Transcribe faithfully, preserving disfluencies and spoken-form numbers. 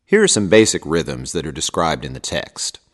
Here are some basic rhythms that are described in the text.